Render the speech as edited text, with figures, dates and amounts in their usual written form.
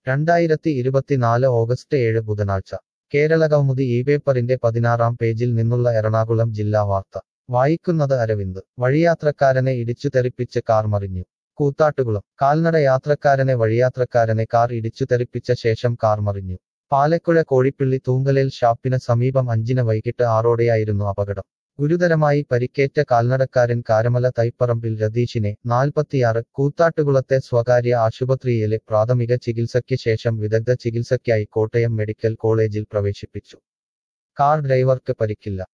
2024 August 7 ബുധനാഴ്ച കേരളകൗമുദി ഈ പേപ്പറിന്റെ 16-ാം പേജിൽ നിന്നുള്ള എറണാകുളം ജില്ലാ വാർത്ത വായിക്കുന്നത് അരവിന്ദ് വഴിയാത്രക്കാരനെ ഇടിച്ചു തെറിപ്പിച്ച് കാർ മറിഞ്ഞു കൂത്താട്ടുകുളം കാൽനട വഴിയാത്രക്കാരനെ കാർ ഇടിച്ചു തെറിപ്പിച്ച ശേഷം കാർ മറിഞ്ഞു പാലക്കുഴ കോഴിപ്പിള്ളി തൂങ്കലേൽ ഷാപ്പിന് സമീപം 5-ന് വൈകിട്ട് 6-ഓടെയായിരുന്നു അപകടം ഗുരുതരമായി പരിക്കേറ്റ കാൽനടക്കാരൻ കാരമല തൈപ്പറമ്പിൽ രതീഷിനെ 46 കൂത്താട്ടുകുളത്തെ സ്വകാര്യ ആശുപത്രിയിലെ പ്രാഥമിക ചികിത്സയ്ക്ക് ശേഷം വിദഗ്ധ ചികിത്സയ്ക്കായി കോട്ടയം മെഡിക്കൽ കോളേജിൽ പ്രവേശിപ്പിച്ചു കാർ ഡ്രൈവർക്ക് പരിക്കില്ല